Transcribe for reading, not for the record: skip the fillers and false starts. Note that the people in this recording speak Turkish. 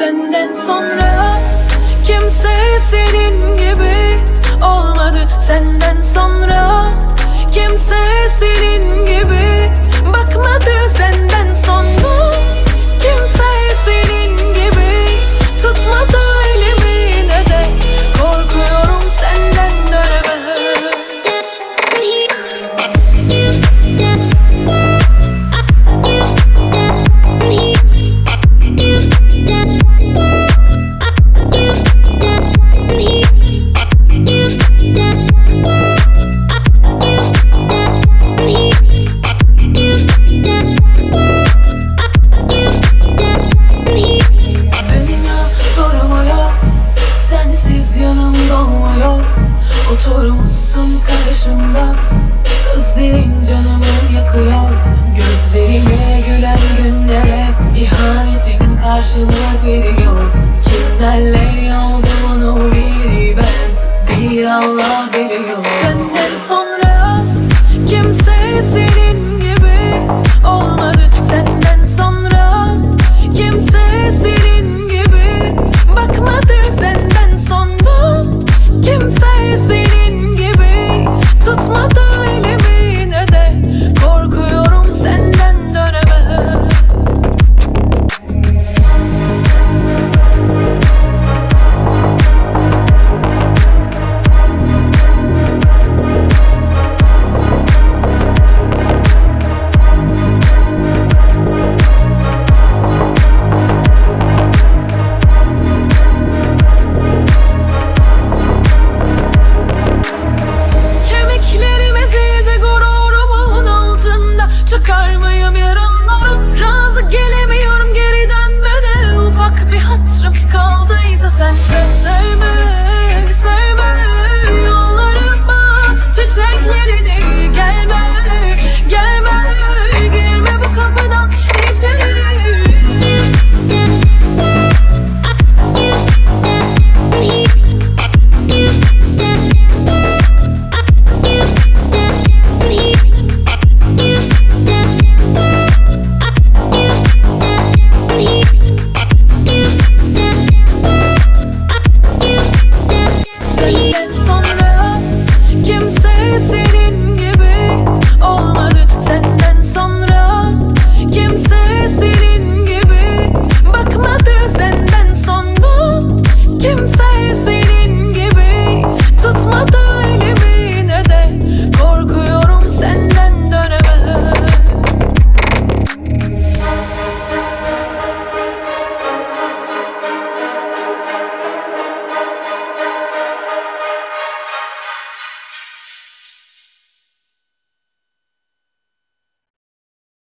Senden sonra kimse senin gibi olmadı. Senden sonra kimse senin gibi bakmadı. Senden sonra kimse senin gibi tutmadı elimi, ne de korkuyorum senden dönemem. Oturmuşsun karşımda, sözlerin canımı yakıyor. Gözlerime gülen günlere ihanetin karşılığı veriyor. Kimlerle olduğunu bir ben, bir Allah biliyor. Senden sonra kimse senin gibi olmadı.